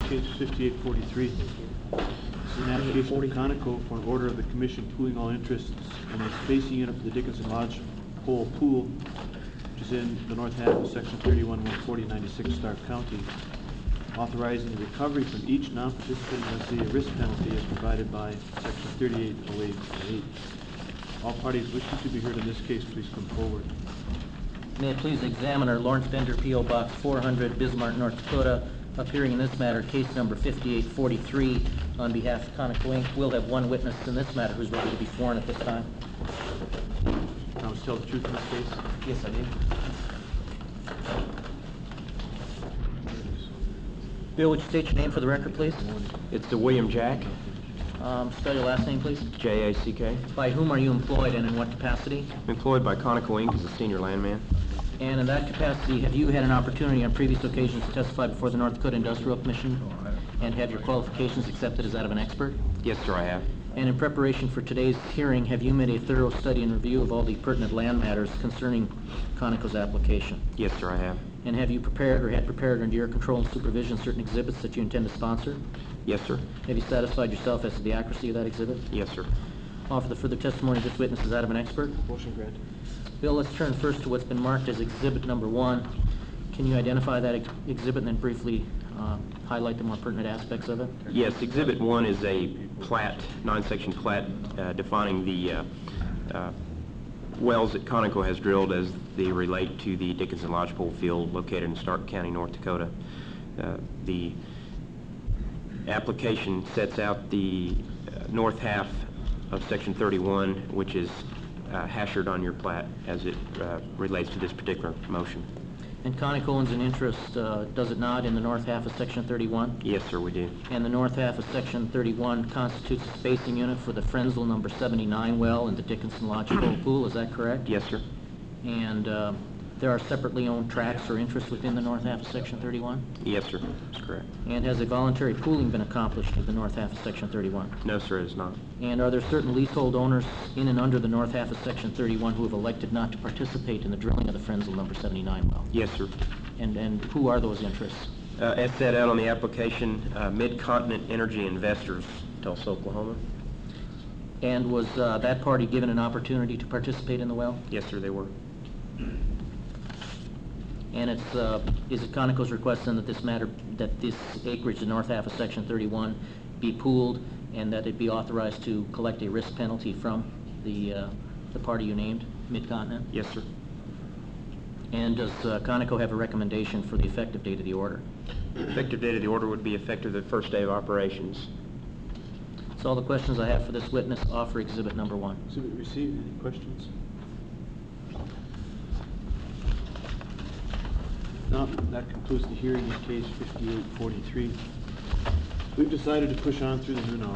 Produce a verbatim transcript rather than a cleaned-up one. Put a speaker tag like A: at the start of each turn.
A: case fifty-eight forty-three. This is an application of Conoco for an order of the commission pooling all interests in a spacing unit for the Dickinson Lodge Pole Pool, which is in the north half of section thirty-one, one forty, ninety-six, Stark County, authorizing the recovery from each non-participant lessee a risk penalty as provided by section thirty-eight oh eight oh eight. All parties wishing to be heard in this case, please come forward.
B: May it please the examiner, Lawrence Bender, P O Box four hundred, Bismarck, North Dakota, appearing in this matter, case number fifty-eight forty-three, on behalf of Conoco Incorporated. We'll have one witness in this matter who's ready to be sworn at this time.
A: Promise to tell the truth in this case?
B: Yes, I do. Bill, would you state your name for the record, please?
C: It's the William Jack,
B: Um, spell your last name, please.
C: J A C K.
B: By whom are you employed and in what capacity?
C: Employed by Conoco Incorporated as a senior landman.
B: And in that capacity, have you had an opportunity on previous occasions to testify before the North Dakota Industrial Commission? And have your qualifications accepted as that of an expert?
C: Yes, sir, I have.
B: And in preparation for today's hearing, have you made a thorough study and review of all the pertinent land matters concerning Conoco's application?
C: Yes, sir, I have.
B: And have you prepared or had prepared under your control and supervision certain exhibits that you intend to sponsor?
C: Yes, sir.
B: Have you satisfied yourself as to the accuracy of that exhibit?
C: Yes, sir.
B: Offer the further testimony of this witness as that of an expert?
A: Motion granted.
B: Bill, let's turn first to what's been marked as exhibit number one. Can you identify that ex exhibit and then briefly uh, highlight the more pertinent aspects of it?
C: Yes, Exhibit one is a plat, nine-section plat, uh, defining the uh, uh, wells that Conoco has drilled as they relate to the Dickinson Lodge Pole Field located in Stark County, North Dakota. Uh, the application sets out the uh, north half of section thirty-one, which is uh, hashered on your plat as it uh, relates to this particular motion.
B: And Conoco owns an interest, uh, does it not, in the north half of section thirty-one?
C: Yes, sir, we do.
B: And the north half of section thirty-one constitutes a spacing unit for the Frenzel number seventy-nine well in the Dickinson Lodge Pole Pool, is that correct?
C: Yes, sir.
B: And uh, there are separately owned tracts or interests within the north half of section thirty-one?
C: Yes, sir, that's correct.
B: And has a voluntary pooling been accomplished of the north half of section thirty-one?
C: No, sir, it is not.
B: And are there certain leasehold owners in and under the north half of section thirty-one who have elected not to participate in the drilling of the Frenzel number seventy-nine well?
C: Yes, sir.
B: And, and who are those interests?
C: Uh, as set out on the application, uh, Mid-Continent Energy Investors, Tulsa, Oklahoma.
B: And was uh, that party given an opportunity to participate in the well?
C: Yes, sir, they were.
B: And it's, uh, is it Conoco's request then that this matter, that this acreage, the north half of section thirty-one, be pooled and that it be authorized to collect a risk penalty from the, uh, the party you named, Mid-Continent?
C: Yes, sir.
B: And does uh, Conoco have a recommendation for the effective date of the order?
C: Effective date of the order would be effective the first day of operations.
B: That's all the questions I have for this witness. Offer exhibit number one.
A: Exhibit received. Any questions? No, that concludes the hearing in case fifty-eight forty-three. We've decided to push on through the noon hour.